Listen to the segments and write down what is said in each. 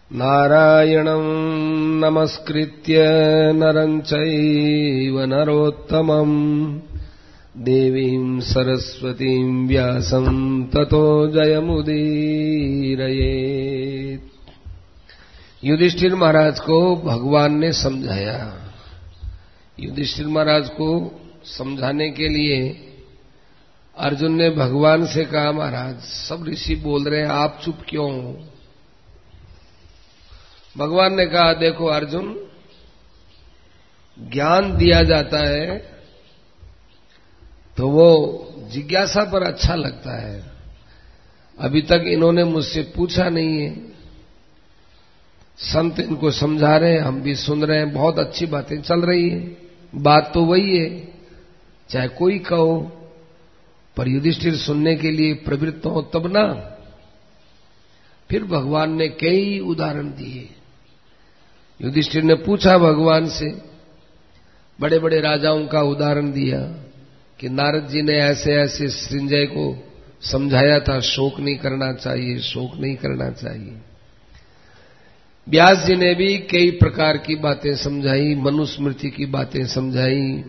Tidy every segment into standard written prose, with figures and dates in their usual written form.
नारायणं नमस्कृत्य नरं चैव नरोत्तमं देवीं सरस्वतीं व्यासं ततो जयमुदीरयेत्। युधिष्ठिर महाराज को भगवान ने समझाया। युधिष्ठिर महाराज को समझाने के लिए अर्जुन ने भगवान से कहा, महाराज सब ऋषि बोल रहे हैं, आप चुप क्यों हो? भगवान ने कहा, देखो अर्जुन, ज्ञान दिया जाता है तो वो जिज्ञासा पर अच्छा लगता है। अभी तक इन्होंने मुझसे पूछा नहीं है, संत इनको समझा रहे हैं, हम भी सुन रहे हैं, बहुत अच्छी बातें चल रही है, बात तो वही है चाहे कोई कहो, पर युधिष्ठिर सुनने के लिए प्रवृत्त हो तब ना। फिर भगवान ने कई उदाहरण दिए। युधिष्ठिर ने पूछा भगवान से, बड़े बड़े राजाओं का उदाहरण दिया कि नारद जी ने ऐसे ऐसे सृंजय को समझाया था, शोक नहीं करना चाहिए, शोक नहीं करना चाहिए। व्यास जी ने भी कई प्रकार की बातें समझाई, मनुस्मृति की बातें समझाई।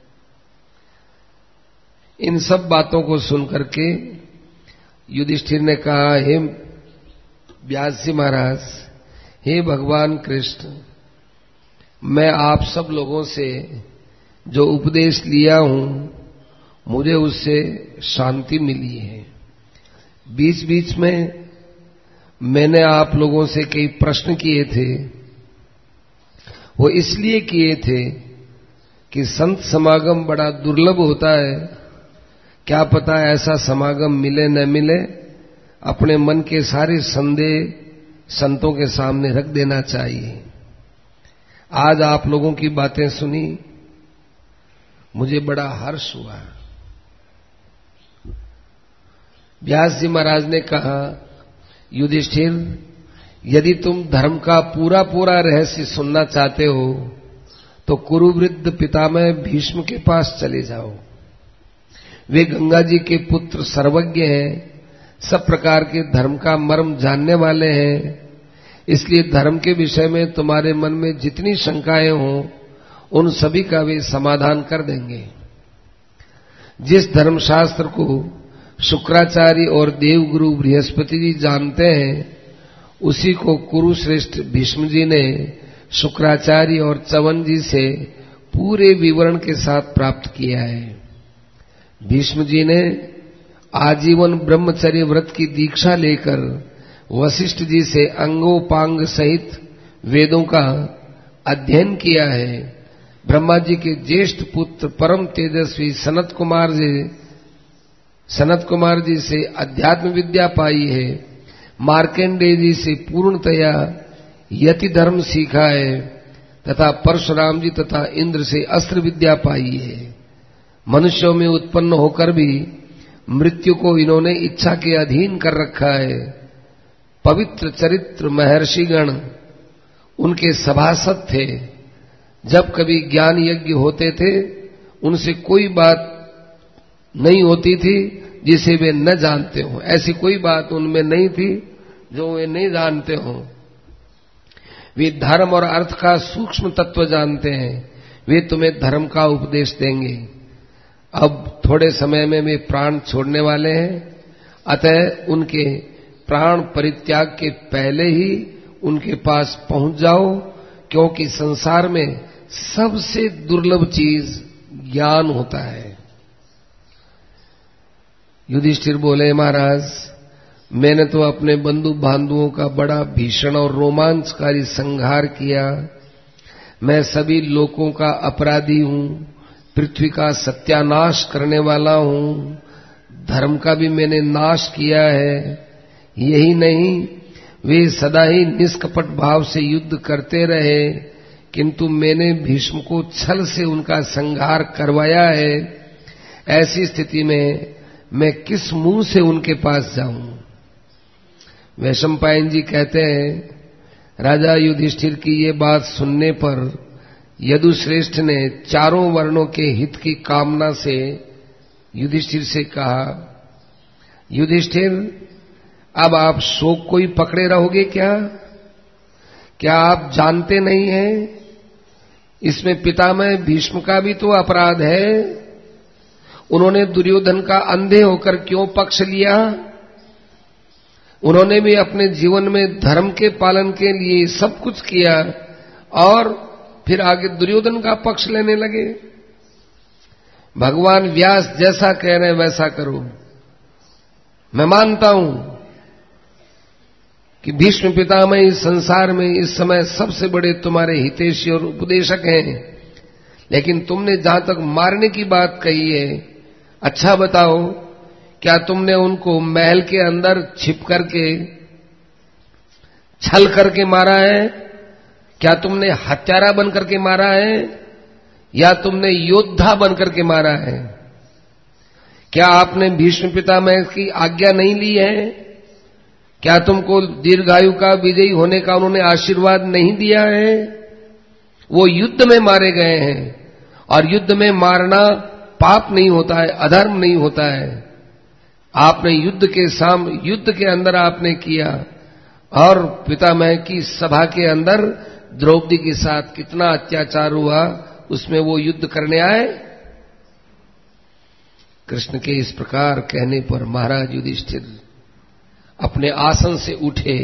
इन सब बातों को सुनकर के युधिष्ठिर ने कहा, हे व्यास जी महाराज, हे भगवान कृष्ण, मैं आप सब लोगों से जो उपदेश लिया हूं, मुझे उससे शांति मिली है। बीच बीच में मैंने आप लोगों से कई प्रश्न किए थे, वो इसलिए किए थे कि संत समागम बड़ा दुर्लभ होता है, क्या पता ऐसा समागम मिले न मिले। अपने मन के सारे संदेह संतों के सामने रख देना चाहिए। आज आप लोगों की बातें सुनी, मुझे बड़ा हर्ष हुआ। व्यास जी महाराज ने कहा, युधिष्ठिर, यदि तुम धर्म का पूरा पूरा रहस्य सुनना चाहते हो तो कुरुवृद्ध पितामह भीष्म के पास चले जाओ। वे गंगा जी के पुत्र, सर्वज्ञ हैं, सब प्रकार के धर्म का मर्म जानने वाले हैं। इसलिए धर्म के विषय में तुम्हारे मन में जितनी शंकाएं हों, उन सभी का वे समाधान कर देंगे। जिस धर्मशास्त्र को शुक्राचार्य और देवगुरु बृहस्पति जी जानते हैं, उसी को कुरुश्रेष्ठ भीष्म जी ने शुक्राचार्य और च्यवन जी से पूरे विवरण के साथ प्राप्त किया है। भीष्म जी ने आजीवन ब्रह्मचर्य व्रत की दीक्षा लेकर वशिष्ठ जी से अंगोपांग सहित वेदों का अध्ययन किया है। ब्रह्मा जी के ज्येष्ठ पुत्र परम तेजस्वी सनत कुमार जी से अध्यात्म विद्या पाई है। मार्कंडेय जी से पूर्णतया यति धर्म सीखा है तथा परशुराम जी तथा इंद्र से अस्त्र विद्या पाई है। मनुष्यों में उत्पन्न होकर भी मृत्यु को इन्होंने इच्छा के अधीन कर रखा है। पवित्र चरित्र महर्षिगण उनके सभासद थे। जब कभी ज्ञान यज्ञ होते थे, उनसे कोई बात नहीं होती थी जिसे वे न जानते हो। ऐसी कोई बात उनमें नहीं थी जो वे नहीं जानते हो। वे धर्म और अर्थ का सूक्ष्म तत्व जानते हैं। वे तुम्हें धर्म का उपदेश देंगे। अब थोड़े समय में वे प्राण छोड़ने वाले हैं, अतः उनके प्राण परित्याग के पहले ही उनके पास पहुंच जाओ, क्योंकि संसार में सबसे दुर्लभ चीज ज्ञान होता है। युधिष्ठिर बोले, महाराज, मैंने तो अपने बंधु बांधुओं का बड़ा भीषण और रोमांचकारी संहार किया। मैं सभी लोगों का अपराधी हूं, पृथ्वी का सत्यानाश करने वाला हूं, धर्म का भी मैंने नाश किया है। यही नहीं, वे सदा ही निष्कपट भाव से युद्ध करते रहे, किंतु मैंने भीष्म को छल से उनका संहार करवाया है। ऐसी स्थिति में मैं किस मुंह से उनके पास जाऊं? वैशंपायन जी कहते हैं, राजा युधिष्ठिर की ये बात सुनने पर यदुश्रेष्ठ ने चारों वर्णों के हित की कामना से युधिष्ठिर से कहा, युधिष्ठिर, अब आप शोक को ही पकड़े रहोगे क्या? क्या आप जानते नहीं हैं इसमें पितामह भीष्म का भी तो अपराध है? उन्होंने दुर्योधन का अंधे होकर क्यों पक्ष लिया? उन्होंने भी अपने जीवन में धर्म के पालन के लिए सब कुछ किया और फिर आगे दुर्योधन का पक्ष लेने लगे। भगवान व्यास जैसा कह रहे हैं वैसा करो। मैं मानता हूं कि भीष्म पितामह इस संसार में इस समय सबसे बड़े तुम्हारे हितैषी और उपदेशक हैं, लेकिन तुमने जहां तक मारने की बात कही है, अच्छा बताओ, क्या तुमने उनको महल के अंदर छिप करके छल करके मारा है? क्या तुमने हत्यारा बन करके मारा है या तुमने योद्धा बन करके मारा है? क्या आपने भीष्म पितामह की आज्ञा नहीं ली है? क्या तुमको दीर्घायु का विजयी होने का उन्होंने आशीर्वाद नहीं दिया है? वो युद्ध में मारे गए हैं और युद्ध में मारना पाप नहीं होता है, अधर्म नहीं होता है। आपने युद्ध के अंदर आपने किया और पितामह की सभा के अंदर द्रौपदी के साथ कितना अत्याचार हुआ, उसमें वो युद्ध करने आए। कृष्ण के इस प्रकार कहने पर महाराज युधिष्ठिर अपने आसन से उठे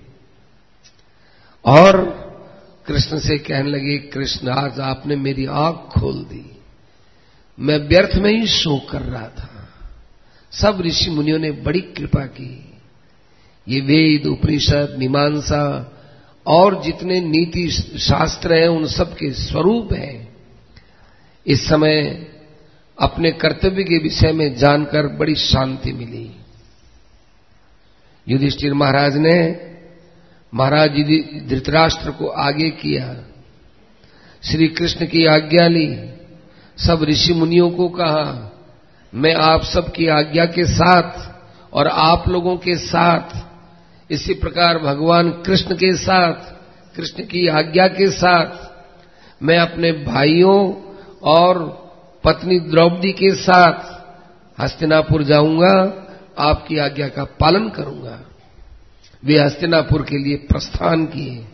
और कृष्ण से कहने लगे, कृष्ण आज आपने मेरी आंख खोल दी। मैं व्यर्थ में ही शोक कर रहा था। सब ऋषि मुनियों ने बड़ी कृपा की। ये वेद, उपनिषद, मीमांसा और जितने नीति शास्त्र हैं उन सब के स्वरूप हैं। इस समय अपने कर्तव्य के विषय में जानकर बड़ी शांति मिली। युधिष्ठिर महाराज ने महाराज धृतराष्ट्र को आगे किया, श्री कृष्ण की आज्ञा ली, सब ऋषि मुनियों को कहा, मैं आप सब की आज्ञा के साथ और आप लोगों के साथ, इसी प्रकार भगवान कृष्ण के साथ, कृष्ण की आज्ञा के साथ मैं अपने भाइयों और पत्नी द्रौपदी के साथ हस्तिनापुर जाऊंगा, आपकी आज्ञा का पालन करूंगा। वे हस्तिनापुर के लिए प्रस्थान किए।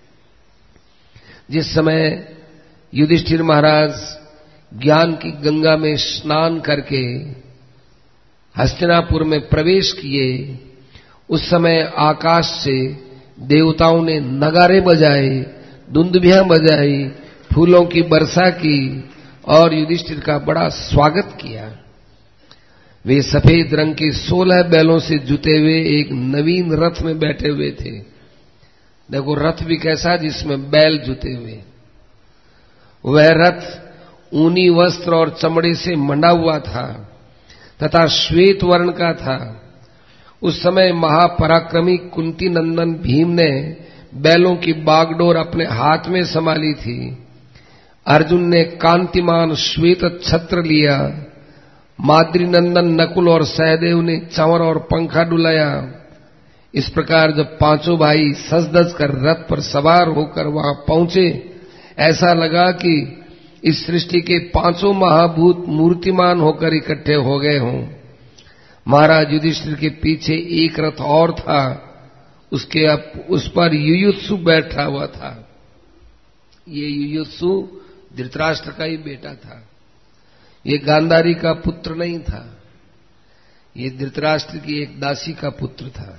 जिस समय युधिष्ठिर महाराज ज्ञान की गंगा में स्नान करके हस्तिनापुर में प्रवेश किए, उस समय आकाश से देवताओं ने नगारे बजाए, दुंदुभियां बजाई, फूलों की वर्षा की और युधिष्ठिर का बड़ा स्वागत किया। वे सफेद रंग के 16 बैलों से जुते हुए एक नवीन रथ में बैठे हुए थे। देखो रथ भी कैसा, जिसमें बैल जुते हुए। वह रथ ऊनी वस्त्र और चमड़े से मंडा हुआ था तथा श्वेत वर्ण का था। उस समय महापराक्रमी कुंती नंदन भीम ने बैलों की बागडोर अपने हाथ में संभाली थी। अर्जुन ने कांतिमान श्वेत छत्र लिया। माद्री नंदन नकुल और सहदेव ने चंवर और पंखा डुलाया। इस प्रकार जब पांचों भाई सज धज कर रथ पर सवार होकर वहां पहुंचे, ऐसा लगा कि इस सृष्टि के पांचों महाभूत मूर्तिमान होकर इकट्ठे हो गए हों। महाराज युधिष्ठिर के पीछे एक रथ और था, उस पर युयुत्सु बैठा हुआ था। ये युयुत्सु धृतराष्ट्र का ही बेटा था। ये गांधारी का पुत्र नहीं था, ये धृतराष्ट्र की एक दासी का पुत्र था।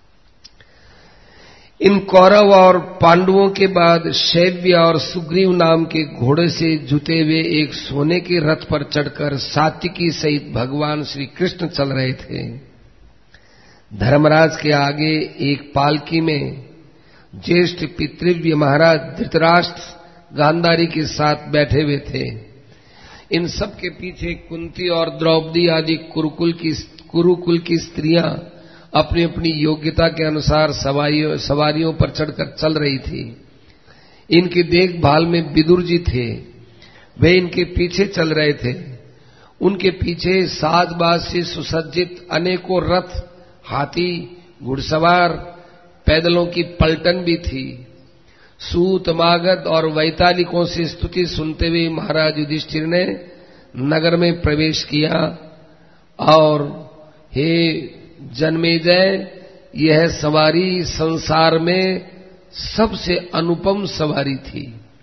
इन कौरव और पांडवों के बाद शैव्य और सुग्रीव नाम के घोड़े से जुते हुए एक सोने के रथ पर चढ़कर सात्विकी सहित भगवान श्री कृष्ण चल रहे थे। धर्मराज के आगे एक पालकी में ज्येष्ठ पितृव्य महाराज धृतराष्ट्र गांधारी के साथ बैठे हुए थे। इन सब के पीछे कुंती और द्रौपदी आदि कुरुकुल की स्त्रियां अपनी अपनी योग्यता के अनुसार सवारियों पर चढ़कर चल रही थी। इनकी देखभाल में विदुर जी थे, वे इनके पीछे चल रहे थे। उनके पीछे साजबाज से सुसज्जित अनेकों रथ, हाथी, घुड़सवार, पैदलों की पलटन भी थी। सूत, मागध और वैतालिकों से स्तुति सुनते हुए महाराज युधिष्ठिर ने नगर में प्रवेश किया और हे जन्मेजय, यह सवारी संसार में सबसे अनुपम सवारी थी।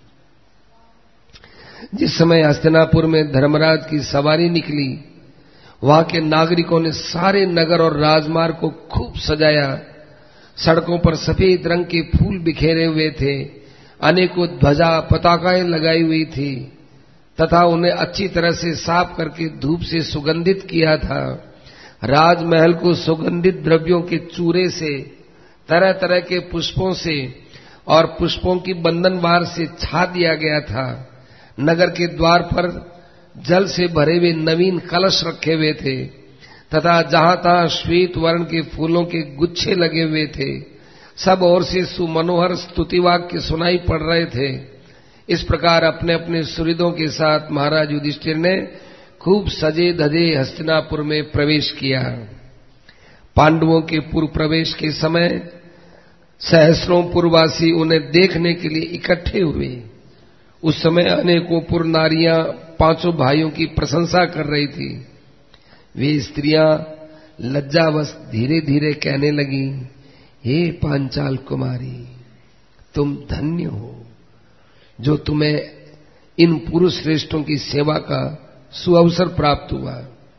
जिस समय हस्तिनापुर में धर्मराज की सवारी निकली, वहां के नागरिकों ने सारे नगर और राजमार्ग को खूब सजाया। सड़कों पर सफेद रंग के फूल बिखेरे हुए थे, अनेकों ध्वजा पताकाएं लगाई हुई थी तथा उन्हें अच्छी तरह से साफ करके धूप से सुगंधित किया था। राजमहल को सुगंधित द्रव्यों के चूरे से, तरह तरह के पुष्पों से और पुष्पों की बंधनवार से छा दिया गया था। नगर के द्वार पर जल से भरे हुए नवीन कलश रखे हुए थे तथा जहां तहां श्वेत वर्ण के फूलों के गुच्छे लगे हुए थे। सब ओर से सुमनोहर स्तुति वाक्य सुनाई पड़ रहे थे। इस प्रकार अपने अपने सुहृदों के साथ महाराज युधिष्ठिर ने खूब सजे धजे हस्तिनापुर में प्रवेश किया। पांडवों के पूर्व प्रवेश के समय सहस्रों पुरवासी उन्हें देखने के लिए इकट्ठे हुए। उस समय अनेकों पुर नारियां पांचों भाइयों की प्रशंसा कर रही थी। वे स्त्रियां लज्जावश धीरे धीरे कहने लगी, हे पांचाल कुमारी, तुम धन्य हो जो तुम्हें इन पुरुष श्रेष्ठों की सेवा का सुअवसर प्राप्त हुआ।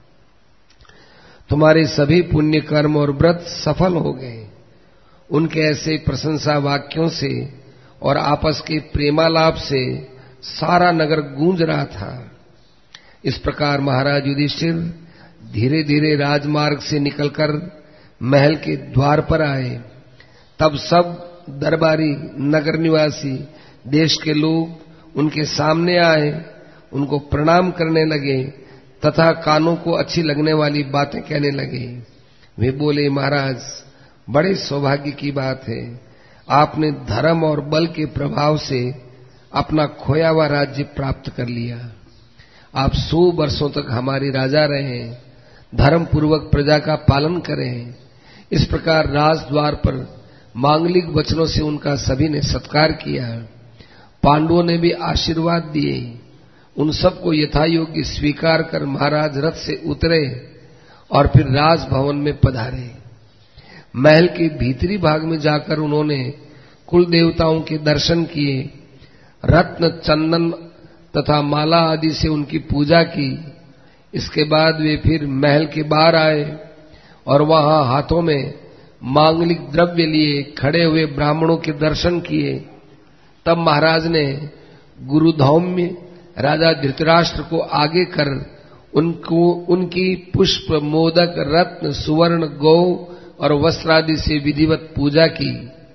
तुम्हारे सभी पुण्य कर्म और व्रत सफल हो गए। उनके ऐसे प्रशंसा वाक्यों से और आपस के प्रेमालाप से सारा नगर गूंज रहा था। इस प्रकार महाराज युधिष्ठिर धीरे धीरे राजमार्ग से निकलकर महल के द्वार पर आए। तब सब दरबारी, नगर निवासी, देश के लोग उनके सामने आए, उनको प्रणाम करने लगे तथा कानों को अच्छी लगने वाली बातें कहने लगे। वे बोले, महाराज, बड़े सौभाग्य की बात है, आपने धर्म और बल के प्रभाव से अपना खोया हुआ राज्य प्राप्त कर लिया। आप 100 वर्षों तक हमारे राजा रहे, धर्म पूर्वक प्रजा का पालन करें। इस प्रकार राजद्वार पर मांगलिक वचनों से उनका सभी ने सत्कार किया। पांडवों ने भी आशीर्वाद दिए। उन सबको यथायोग्य स्वीकार कर महाराज रथ से उतरे और फिर राजभवन में पधारे। महल के भीतरी भाग में जाकर उन्होंने कुल देवताओं के दर्शन किए, रत्न, चंदन तथा माला आदि से उनकी पूजा की। इसके बाद वे फिर महल के बाहर आए और वहां हाथों में मांगलिक द्रव्य लिए खड़े हुए ब्राह्मणों के दर्शन किए। तब महाराज ने गुरुधौम्य राजा धृतराष्ट्र को आगे कर उनको उनकी पुष्प, मोदक, रत्न, सुवर्ण, गौ और वस्त्र आदि से विधिवत पूजा की।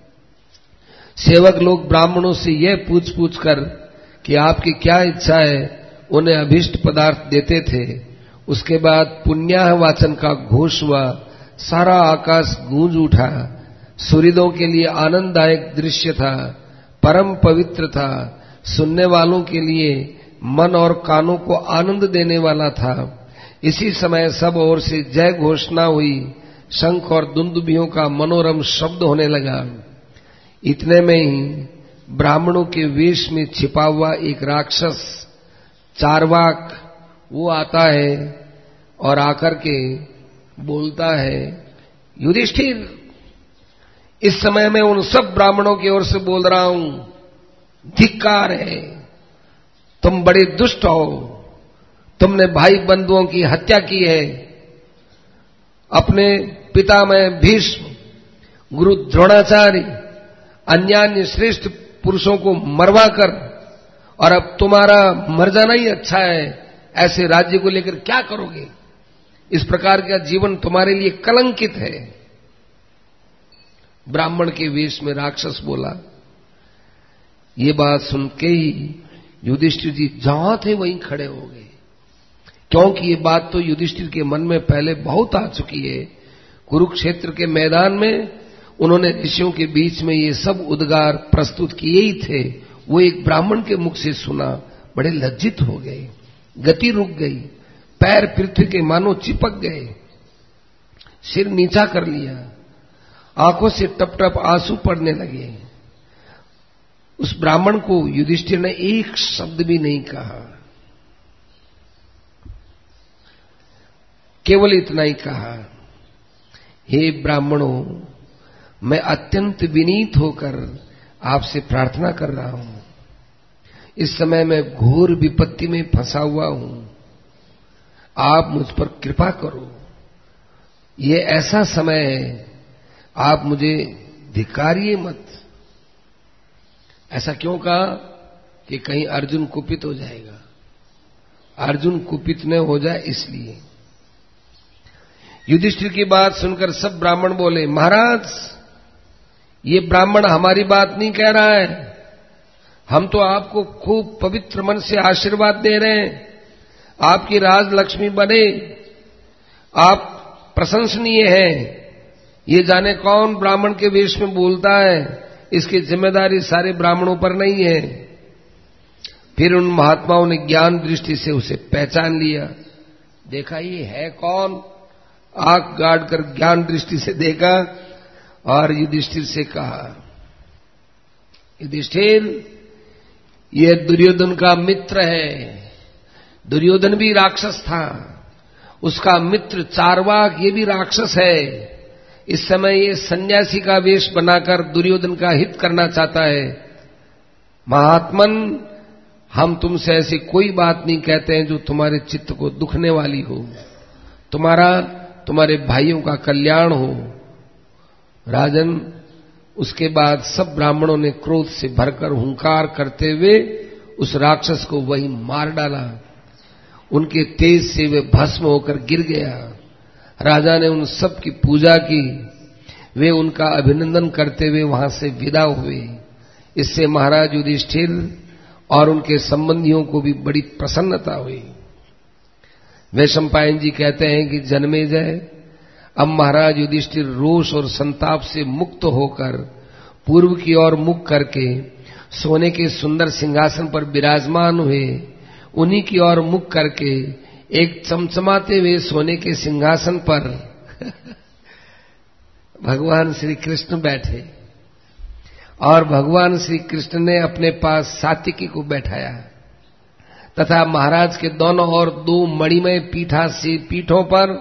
सेवक लोग ब्राह्मणों से यह पूछ कर कि आपकी क्या इच्छा है, उन्हें अभिष्ट पदार्थ देते थे। उसके बाद पुण्याह वाचन का घोष हुआ, सारा आकाश गूंज उठा। सुहृदों के लिए आनंददायक दृश्य था, परम पवित्र था, सुनने वालों के लिए मन और कानों को आनंद देने वाला था। इसी समय सब ओर से जय घोषणा हुई, शंख और दुंदुभियों का मनोरम शब्द होने लगा। इतने में ही ब्राह्मणों के वेश में छिपा हुआ एक राक्षस चार्वाक वो आता है और आकर के बोलता है, युधिष्ठिर, इस समय मैं उन सब ब्राह्मणों की ओर से बोल रहा हूं, धिक्कार है, तुम बड़े दुष्ट हो, तुमने भाई बंधुओं की हत्या की है, अपने पितामह भीष्म, गुरु द्रोणाचार्य, अन्यान्य श्रेष्ठ पुरुषों को मरवा कर, और अब तुम्हारा मर जाना ही अच्छा है, ऐसे राज्य को लेकर क्या करोगे? इस प्रकार का जीवन तुम्हारे लिए कलंकित है। ब्राह्मण के वेश में राक्षस बोला। ये बात सुन के ही युधिष्ठिर जी जहां थे वहीं खड़े हो गए, क्योंकि ये बात तो युधिष्ठिर के मन में पहले बहुत आ चुकी है। कुरुक्षेत्र के मैदान में उन्होंने ऋषियों के बीच में ये सब उद्गार प्रस्तुत किए ही थे। वो एक ब्राह्मण के मुख से सुना, बड़े लज्जित हो गए, गति रुक गई, पैर पृथ्वी के मानो चिपक गए, सिर नीचा कर लिया, आंखों से टप टप आंसू पड़ने लगे। उस ब्राह्मण को युधिष्ठिर ने एक शब्द भी नहीं कहा, केवल इतना ही कहा, हे ब्राह्मणों, मैं अत्यंत विनीत होकर आपसे प्रार्थना कर रहा हूं। इस समय मैं घोर विपत्ति में फंसा हुआ हूं, आप मुझ पर कृपा करो। ये ऐसा समय है, आप मुझे धिक्कारिए मत। ऐसा क्यों कहा? कि कहीं अर्जुन कुपित हो जाएगा, अर्जुन कुपित न हो जाए इसलिए। युधिष्ठिर की बात सुनकर सब ब्राह्मण बोले, महाराज ये ब्राह्मण हमारी बात नहीं कह रहा है, हम तो आपको खूब पवित्र मन से आशीर्वाद दे रहे हैं, आपकी राज लक्ष्मी बने, आप प्रशंसनीय हैं। ये जाने कौन ब्राह्मण के वेश में बोलता है, इसकी जिम्मेदारी सारे ब्राह्मणों पर नहीं है। फिर उन महात्माओं ने ज्ञान दृष्टि से उसे पहचान लिया, देखा ये है कौन, आंख गाड़ कर ज्ञान दृष्टि से देखा और युधिष्ठिर से कहा, युधिष्ठिर ये दुर्योधन का मित्र है। दुर्योधन भी राक्षस था, उसका मित्र चारवाक ये भी राक्षस है। इस समय ये सन्यासी का वेश बनाकर दुर्योधन का हित करना चाहता है। महात्मन, हम तुमसे ऐसी कोई बात नहीं कहते हैं जो तुम्हारे चित्त को दुखने वाली हो, तुम्हारे भाइयों का कल्याण हो। राजन, उसके बाद सब ब्राह्मणों ने क्रोध से भरकर हुंकार करते हुए उस राक्षस को वहीं मार डाला। उनके तेज से वे भस्म होकर गिर गया। राजा ने उन सब की पूजा की, वे उनका अभिनंदन करते हुए वहां से विदा हुए। इससे महाराज युधिष्ठिर और उनके संबंधियों को भी बड़ी प्रसन्नता हुई। वैशंपायन जी कहते हैं कि जन्मेजय, अब महाराज युधिष्ठिर रोष और संताप से मुक्त होकर पूर्व की ओर मुख करके सोने के सुंदर सिंहासन पर विराजमान हुए। उन्हीं की ओर मुख करके एक चमचमाते हुए सोने के सिंहासन पर भगवान श्री कृष्ण बैठे और भगवान श्री कृष्ण ने अपने पास सात्विकी को बैठाया तथा महाराज के दोनों ओर दो मणिमय पीठों पर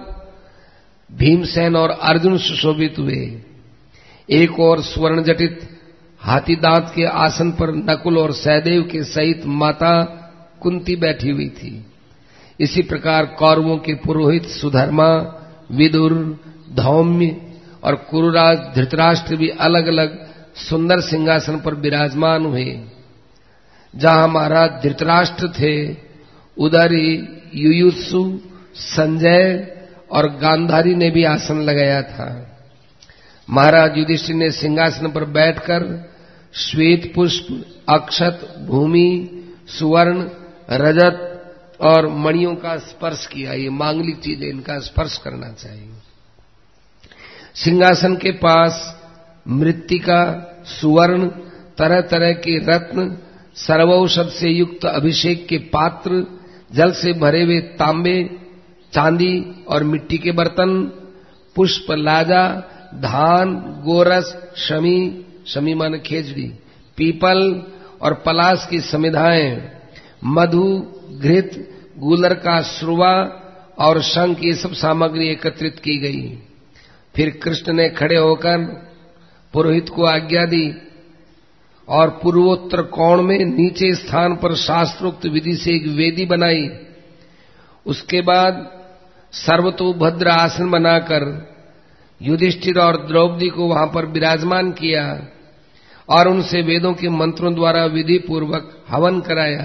भीमसेन और अर्जुन सुशोभित हुए। एक और स्वर्ण जटित हाथी दांत के आसन पर नकुल और सहदेव के सहित माता कुंती बैठी हुई थी। इसी प्रकार कौरवों के पुरोहित सुधर्मा, विदुर, धौम्य और कुरुराज धृतराष्ट्र भी अलग अलग सुंदर सिंहासन पर विराजमान हुए। जहां महाराज धृतराष्ट्र थे, उधर ही युयुत्सु, संजय और गांधारी ने भी आसन लगाया था। महाराज युधिष्ठिर ने सिंहासन पर बैठकर श्वेत पुष्प, अक्षत, भूमि, सुवर्ण, रजत और मणियों का स्पर्श किया। ये मांगलिक चीजें, इनका स्पर्श करना चाहिए। सिंहासन के पास मृत्तिका, सुवर्ण, तरह तरह के रत्न, सर्वौषध से युक्त अभिषेक के पात्र, जल से भरे हुए तांबे, चांदी और मिट्टी के बर्तन, पुष्प, लाजा, धान, गोरस, शमी माने खेजड़ी, पीपल और पलाश की समिधाएं, मधु, घृत, गूलर का श्रुवा और शंख, ये सब सामग्री एकत्रित की गई। फिर कृष्ण ने खड़े होकर पुरोहित को आज्ञा दी और पूर्वोत्तर कोण में नीचे स्थान पर शास्त्रोक्त विधि से एक वेदी बनाई। उसके बाद सर्वतोभद्र आसन बनाकर युधिष्ठिर और द्रौपदी को वहां पर विराजमान किया और उनसे वेदों के मंत्रों द्वारा विधि पूर्वक हवन कराया।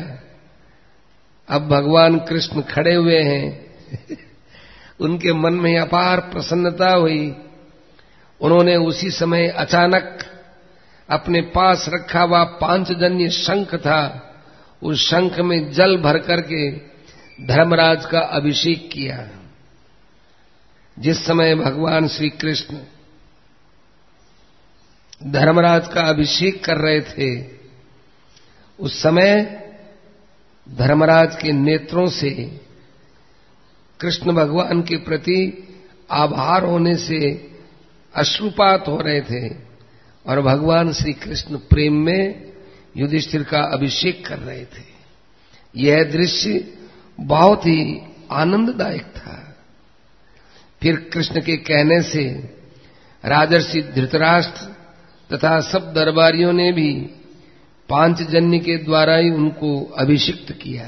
अब भगवान कृष्ण खड़े हुए हैं। उनके मन में अपार प्रसन्नता हुई। उन्होंने उसी समय अचानक अपने पास रखा हुआ पांचजन्य शंख था, उस शंख में जल भर करके धर्मराज का अभिषेक किया। जिस समय भगवान श्री कृष्ण धर्मराज का अभिषेक कर रहे थे, उस समय धर्मराज के नेत्रों से कृष्ण भगवान के प्रति आभार होने से अश्रुपात हो रहे थे और भगवान श्री कृष्ण प्रेम में युधिष्ठिर का अभिषेक कर रहे थे। यह दृश्य बहुत ही आनंददायक था। फिर कृष्ण के कहने से राजर्षि धृतराष्ट्र तथा सब दरबारियों ने भी पांचजन्य के द्वारा ही उनको अभिषिक्त किया।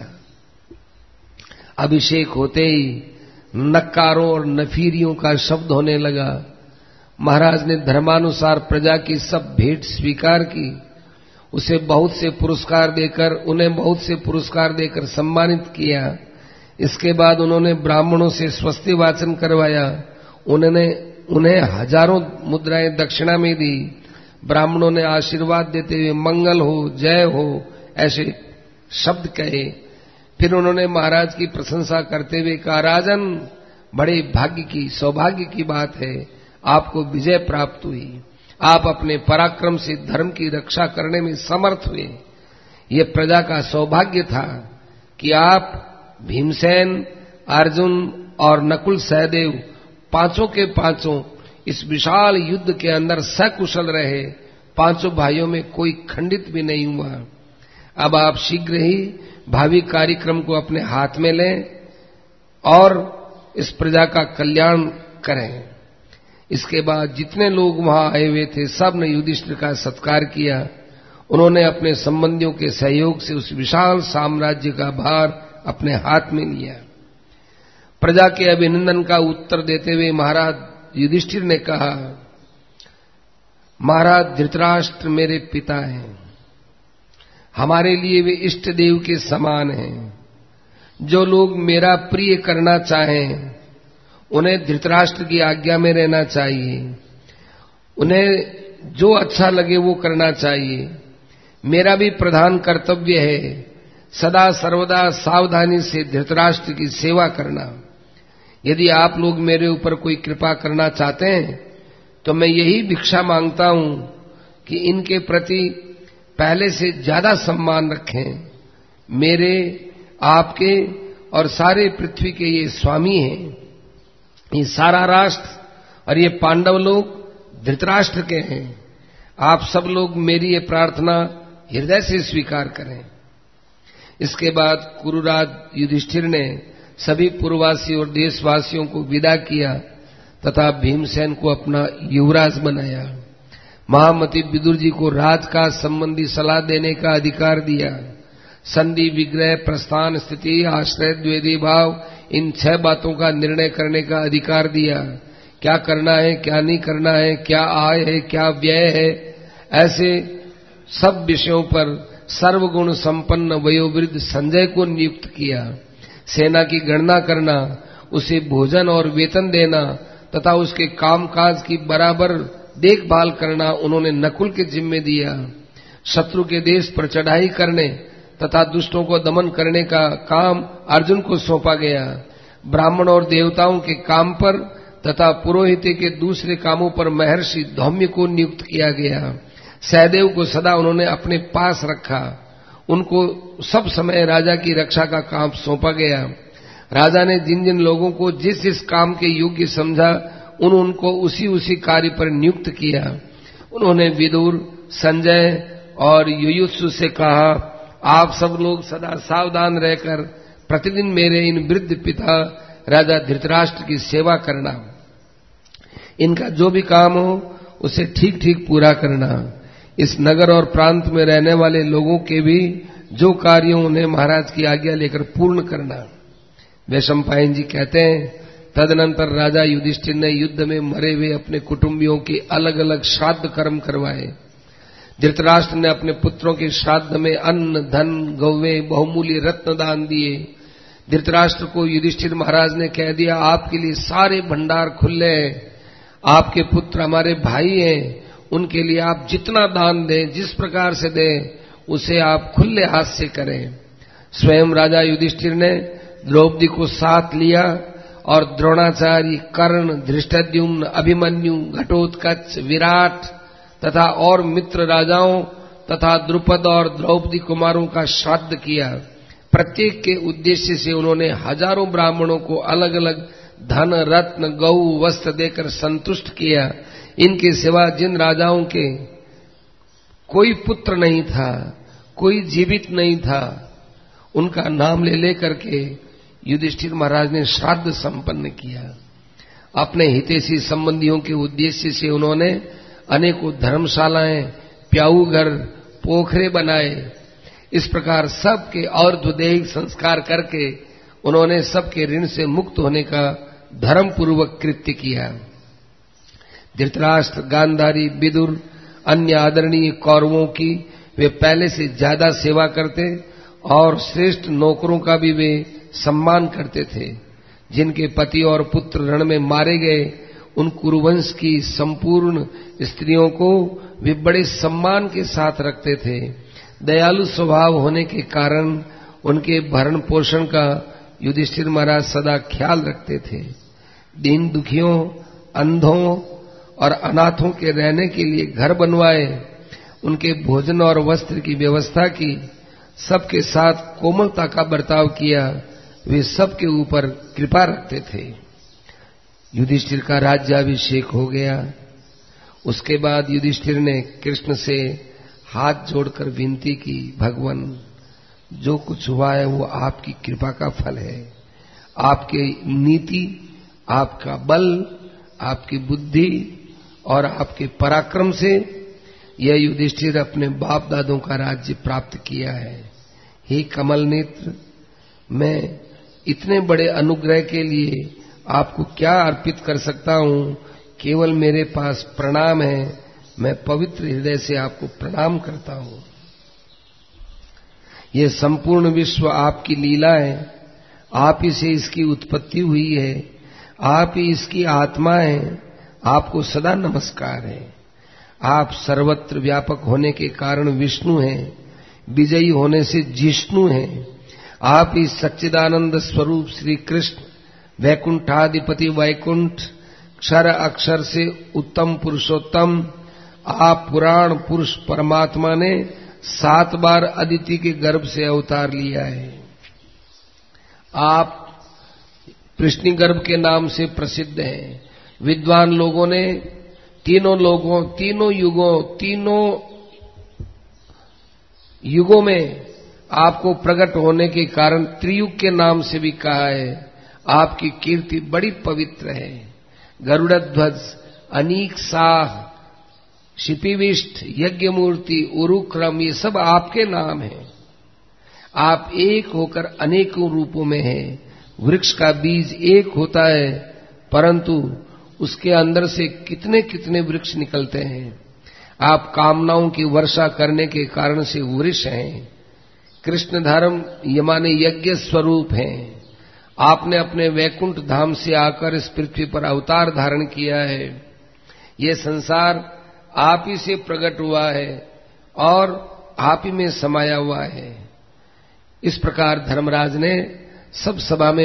अभिषेक होते ही नक्कारों और नफीरियों का शब्द होने लगा। महाराज ने धर्मानुसार प्रजा की सब भेंट स्वीकार की, उसे बहुत से पुरस्कार देकर उन्हें बहुत से पुरस्कार देकर सम्मानित किया। इसके बाद उन्होंने ब्राह्मणों से स्वस्ति वाचन करवाया, उन्हें हजारों मुद्राएं दक्षिणा में दी। ब्राह्मणों ने आशीर्वाद देते हुए मंगल हो, जय हो ऐसे शब्द कहे। फिर उन्होंने महाराज की प्रशंसा करते हुए कहा, राजन, बड़े भाग्य की सौभाग्य की बात है, आपको विजय प्राप्त हुई। आप अपने पराक्रम से धर्म की रक्षा करने में समर्थ हुए। ये प्रजा का सौभाग्य था कि आप भीमसेन, अर्जुन और नकुल सहदेव पांचों के पांचों इस विशाल युद्ध के अंदर सकुशल रहे। पांचों भाइयों में कोई खंडित भी नहीं हुआ। अब आप शीघ्र ही भावी कार्यक्रम को अपने हाथ में लें और इस प्रजा का कल्याण करें। इसके बाद जितने लोग वहां आए हुए थे सब ने युधिष्ठिर का सत्कार किया। उन्होंने अपने संबंधियों के सहयोग से उस विशाल साम्राज्य का भार अपने हाथ में लिया। प्रजा के अभिनंदन का उत्तर देते हुए महाराज युधिष्ठिर ने कहा, महाराज धृतराष्ट्र मेरे पिता हैं, हमारे लिए वे इष्ट देव के समान हैं। जो लोग मेरा प्रिय करना चाहें उन्हें धृतराष्ट्र की आज्ञा में रहना चाहिए, उन्हें जो अच्छा लगे वो करना चाहिए। मेरा भी प्रधान कर्तव्य है सदा सर्वदा सावधानी से धृतराष्ट्र की सेवा करना। यदि आप लोग मेरे ऊपर कोई कृपा करना चाहते हैं तो मैं यही भिक्षा मांगता हूं कि इनके प्रति पहले से ज्यादा सम्मान रखें। मेरे, आपके और सारे पृथ्वी के ये स्वामी हैं। ये सारा राष्ट्र और ये पांडव लोग धृतराष्ट्र के हैं। आप सब लोग मेरी ये प्रार्थना हृदय से स्वीकार करें। इसके बाद कुरुराज युधिष्ठिर ने सभी पुरवासी और देशवासियों को विदा किया तथा भीमसेन को अपना युवराज बनाया। महामति विदुर जी को राजकाज संबंधी सलाह देने का अधिकार दिया। संधि, विग्रह, प्रस्थान, स्थिति, आश्रय, द्वेदी भाव, इन 6 बातों का निर्णय करने का अधिकार दिया। क्या करना है, क्या नहीं करना है, क्या आय है, क्या व्यय है, ऐसे सब विषयों पर सर्वगुण संपन्न वयोवृद्ध संजय को नियुक्त किया। सेना की गणना करना, उसे भोजन और वेतन देना तथा उसके कामकाज की बराबर देखभाल करना उन्होंने नकुल के जिम्मे दिया। शत्रु के देश पर चढ़ाई करने तथा दुष्टों को दमन करने का काम अर्जुन को सौंपा गया। ब्राह्मण और देवताओं के काम पर तथा पुरोहित के दूसरे कामों पर महर्षि धौम्य को नियुक्त किया गया। सहदेव को सदा उन्होंने अपने पास रखा। उनको सब समय राजा की रक्षा का काम सौंपा गया। राजा ने जिन जिन लोगों को जिस जिस काम के योग्य समझा उनको उसी कार्य पर नियुक्त किया। उन्होंने विदुर, संजय और युयुत्सु से कहा, आप सब लोग सदा सावधान रहकर प्रतिदिन मेरे इन वृद्ध पिता राजा धृतराष्ट्र की सेवा करना। इनका जो भी काम हो उसे ठीक ठीक पूरा करना। इस नगर और प्रांत में रहने वाले लोगों के भी जो कार्यों उन्हें महाराज की आज्ञा लेकर पूर्ण करना। वैशंपायन जी कहते हैं, तदनंतर राजा युधिष्ठिर ने युद्ध में मरे हुए अपने कुटुंबियों के अलग अलग श्राद्ध कर्म करवाए। धृतराष्ट्र ने अपने पुत्रों के श्राद्ध में अन्न, धन, गौवें, बहुमूल्य रत्न दान दिए। धृतराष्ट्र को युधिष्ठिर महाराज ने कह दिया, आपके लिए सारे भंडार खुले हैं। आपके पुत्र हमारे भाई हैं, उनके लिए आप जितना दान दें, जिस प्रकार से दें, उसे आप खुले हाथ से करें। स्वयं राजा युधिष्ठिर ने द्रौपदी को साथ लिया और द्रोणाचार्य, कर्ण, धृष्टद्युम्न, अभिमन्यु, घटोत्कच, विराट तथा और मित्र राजाओं तथा द्रुपद और द्रौपदी कुमारों का श्राद्ध किया। प्रत्येक के उद्देश्य से उन्होंने हजारों ब्राह्मणों को अलग अलग धन, रत्न, गौ, वस्त्र देकर संतुष्ट किया। इनके सिवा जिन राजाओं के कोई पुत्र नहीं था, कोई जीवित नहीं था, उनका नाम ले लेकर के युधिष्ठिर महाराज ने श्राद्ध संपन्न किया। अपने हितैषी संबंधियों के उद्देश्य से उन्होंने अनेकों धर्मशालाएं, प्याऊ घर, पोखरे बनाए। इस प्रकार सबके और द्वैधिक संस्कार करके उन्होंने सबके ऋण से मुक्त होने का धर्म पूर्वक कृत्य किया। धृतराष्ट्र, गांधारी, विदुर, अन्य आदरणीय कौरवों की वे पहले से ज्यादा सेवा करते और श्रेष्ठ नौकरों का भी वे सम्मान करते थे। जिनके पति और पुत्र रण में मारे गए, उन कुरुवंश की संपूर्ण स्त्रियों को वे बड़े सम्मान के साथ रखते थे। दयालु स्वभाव होने के कारण उनके भरण पोषण का युधिष्ठिर महाराज सदा ख्याल रखते थे। दीन दुखियों, अंधों और अनाथों के रहने के लिए घर बनवाए, उनके भोजन और वस्त्र की व्यवस्था की, सबके साथ कोमलता का बर्ताव किया, वे सबके ऊपर कृपा रखते थे। युधिष्ठिर का राज्याभिषेक हो गया। उसके बाद युधिष्ठिर ने कृष्ण से हाथ जोड़कर विनती की, भगवान जो कुछ हुआ है वो आपकी कृपा का फल है। आपकी नीति, आपका बल, आपकी बुद्धि और आपके पराक्रम से यह युधिष्ठिर अपने बाप दादों का राज्य प्राप्त किया है। हे कमल नेत्र, मैं इतने बड़े अनुग्रह के लिए आपको क्या अर्पित कर सकता हूं? केवल मेरे पास प्रणाम है। मैं पवित्र हृदय से आपको प्रणाम करता हूं। यह संपूर्ण विश्व आपकी लीला है। आप ही से इसकी उत्पत्ति हुई है। आप ही इसकी आत्मा है। आपको सदा नमस्कार है। आप सर्वत्र व्यापक होने के कारण विष्णु हैं, विजयी होने से जिष्णु हैं। आप ही सच्चिदानंद स्वरूप श्री कृष्ण, वैकुंठाधिपति वैकुंठ, क्षर अक्षर से उत्तम पुरुषोत्तम, आप पुराण पुरुष परमात्मा ने 7 बार अदिति के गर्भ से अवतार लिया है। आप कृष्ण गर्भ के नाम से प्रसिद्ध हैं। विद्वान लोगों ने तीनों युगों में आपको प्रकट होने के कारण त्रियुग के नाम से भी कहा है। आपकी कीर्ति बड़ी पवित्र है। गरुड़ध्वज, अनीक साह, शिपिविष्ट, यज्ञमूर्ति, उरुक्रम, ये सब आपके नाम हैं। आप एक होकर अनेकों रूपों में हैं। वृक्ष का बीज एक होता है, परंतु उसके अंदर से कितने कितने वृक्ष निकलते हैं। आप कामनाओं की वर्षा करने के कारण से वृक्ष हैं। कृष्ण धर्म यमाने यज्ञ स्वरूप हैं। आपने अपने वैकुंठ धाम से आकर इस पृथ्वी पर अवतार धारण किया है। ये संसार आप ही से प्रकट हुआ है और आप ही में समाया हुआ है। इस प्रकार धर्मराज ने जब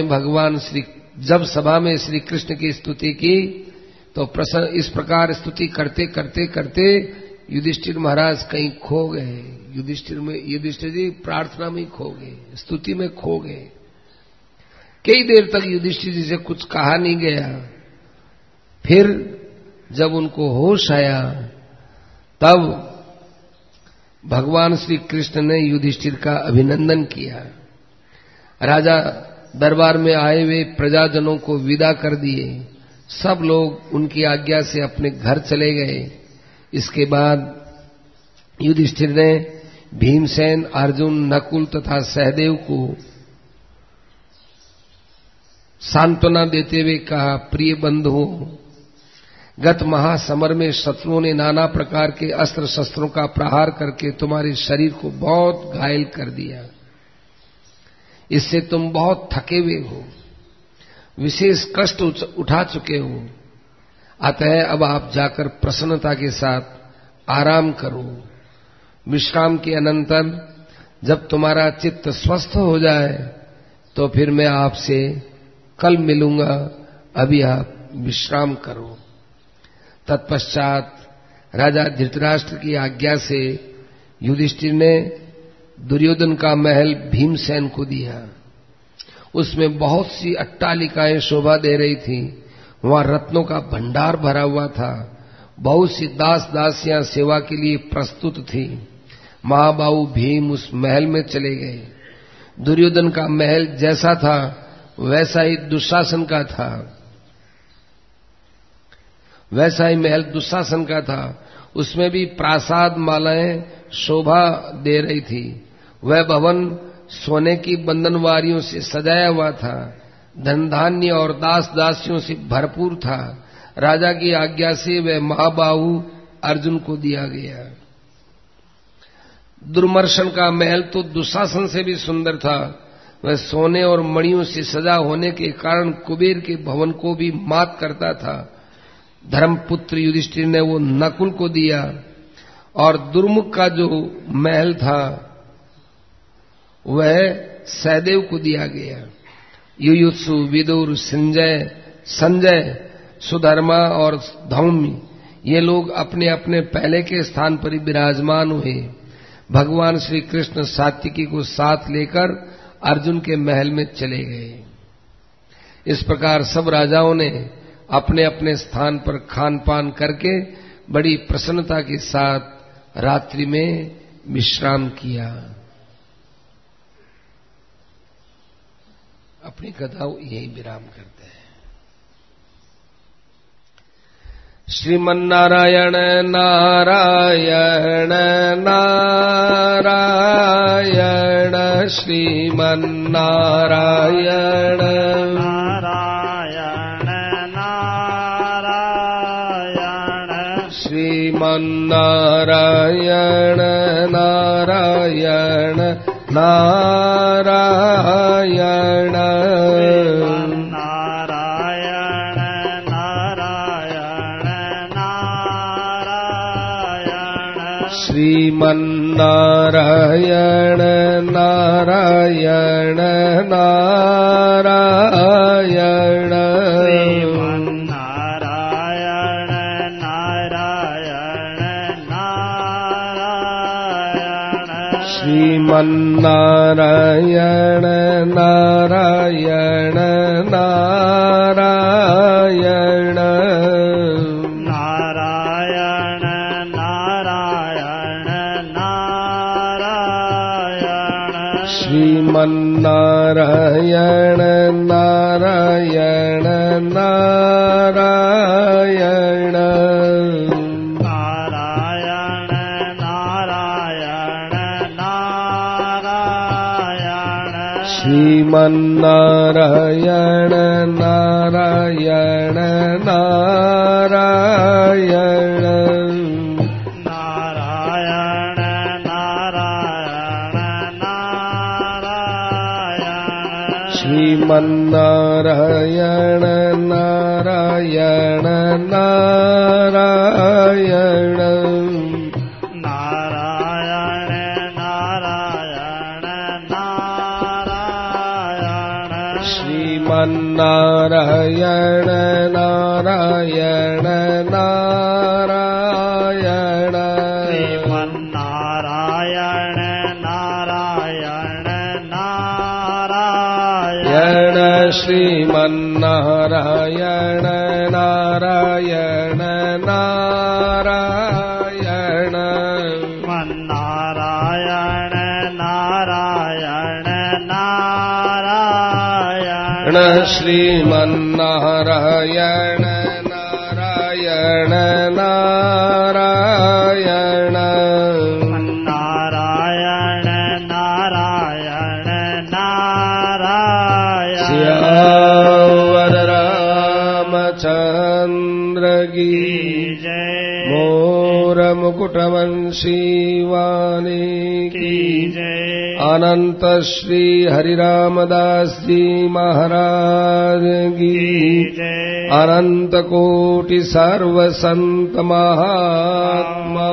सभा में श्री कृष्ण की स्तुति की तो इस प्रकार स्तुति करते करते करते युधिष्ठिर महाराज कहीं खो गए। युधिष्ठिर जी प्रार्थना में खो गए, स्तुति में खो गए। कई देर तक युधिष्ठिर जी से कुछ कहा नहीं गया। फिर जब उनको होश आया तब भगवान श्री कृष्ण ने युधिष्ठिर का अभिनंदन किया। राजा दरबार में आए हुए प्रजाजनों को विदा कर दिए। सब लोग उनकी आज्ञा से अपने घर चले गए। इसके बाद युधिष्ठिर ने भीमसेन, अर्जुन, नकुल तथा सहदेव को सांत्वना देते हुए कहा, प्रिय बंधुओं, गत महासमर में शत्रुओं ने नाना प्रकार के अस्त्र शस्त्रों का प्रहार करके तुम्हारे शरीर को बहुत घायल कर दिया। इससे तुम बहुत थके हुए हो, विशेष कष्ट उठा चुके हो। अतः अब आप जाकर प्रसन्नता के साथ आराम करो। विश्राम के अनंतर जब तुम्हारा चित्त स्वस्थ हो जाए तो फिर मैं आपसे कल मिलूंगा। अभी आप विश्राम करो। तत्पश्चात राजा धृतराष्ट्र की आज्ञा से युधिष्ठिर ने दुर्योधन का महल भीमसेन को दिया। उसमें बहुत सी अट्टालिकाएं शोभा दे रही थी। वहां रत्नों का भंडार भरा हुआ था। बहुत सी दास दासियां सेवा के लिए प्रस्तुत थी। महाबाहु भीम उस महल में चले गए। दुर्योधन का महल जैसा था वैसा ही दुशासन का था। उसमें भी प्रासाद मालाएं शोभा दे रही थी। वह भवन सोने की बंधनवारियों से सजाया हुआ था, धन धान्य और दास दासियों से भरपूर था। राजा की आज्ञा से वह महाबाहु अर्जुन को दिया गया। दुर्मर्शन का महल तो दुशासन से भी सुंदर था। वह सोने और मणियों से सजा होने के कारण कुबेर के भवन को भी मात करता था। धर्मपुत्र युधिष्ठिर ने वो नकुल को दिया, और दुर्मुख का जो महल था वह सहदेव को दिया गया। युयुत्सु, विदुर, संजय, सुधर्मा और धौम्य ये लोग अपने अपने पहले के स्थान पर ही विराजमान हुए। भगवान श्री कृष्ण सात्विकी को साथ लेकर अर्जुन के महल में चले गए। इस प्रकार सब राजाओं ने अपने अपने स्थान पर खान पान करके बड़ी प्रसन्नता के साथ रात्रि में विश्राम किया। अपनी कथा यही विराम करते हैं। श्रीमन्नारायण नारायण नारायण श्रीमन्नारायण नारायण नारायण श्रीमन्नारायण नारायण नारायण श्रीमन्नारायण नारायण नारायण श्रीमन्नारायण नारायण नारायण श्रीमन्नारायण नारायण नारायण श्रीमन्नारायण नारायण नारायण श्रीमन्नारायण नारायण नारायण श्रीमन्नारायण नारायण नारायण श्रीमन्नारायण नारायण नारायण श्रीमन्नारायण नारायण नारायण सियावर रामचंद्र की जय। मोर मुकुटवंशी वाणी की जय। अनंत श्री हरिरामदास जी महाराज की जय। अनंत कोटि सर्व संत महात्मा